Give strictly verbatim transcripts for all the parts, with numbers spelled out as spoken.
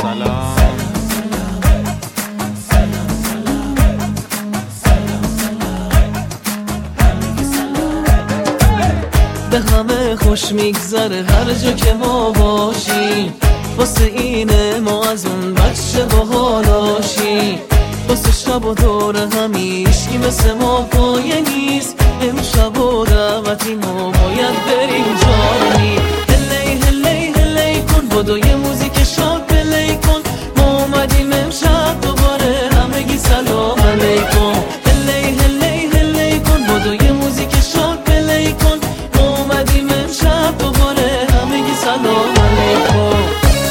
سلام. به همه خوش میگذره هر جا که ما باشیم، واسه اینه ما از اون بچه باحالاشیم، واسه شب و دور همیشگی مثل ما پایه نیست، امشب و دعوتی ما باید بریم جایی. هلی هلی هلی کن بدو یه موزیک شاد پلی کن، ما اومدیم امشب دوباره همگی سلام علیکم. هلی هلی هلی کن بدو یه موزیک شاد پلی کن، ما اومدیم امشب دوباره همگی سلام علیکم.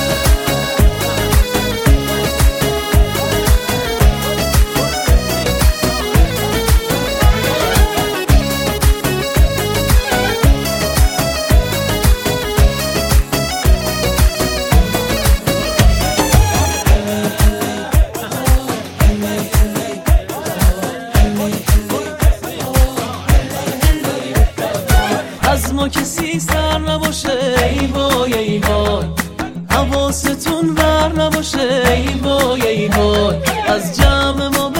از ما کسی سر نباشه ای وای ای وای، حواستون بر نباشه ای وای ای وای، از جمع ما